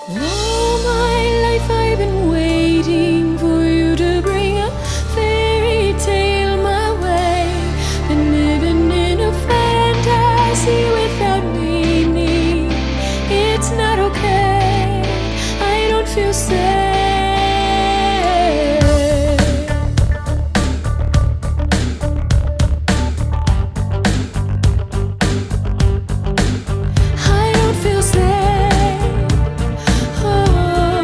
All my life I've been waiting for you to bring a fairy tale my way. Been living in a fantasy without meaning. It's not okay, I don't feel safe. I don't feel safe. Oh.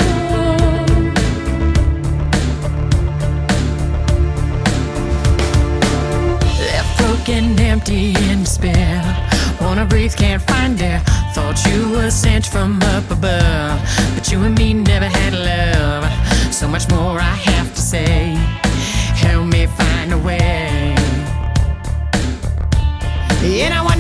Left broken, empty, in despair. Wanna breathe, can't find air. Thought you were sent from up above, but you and me never had love. So much more I have to say. Help me find a way. And I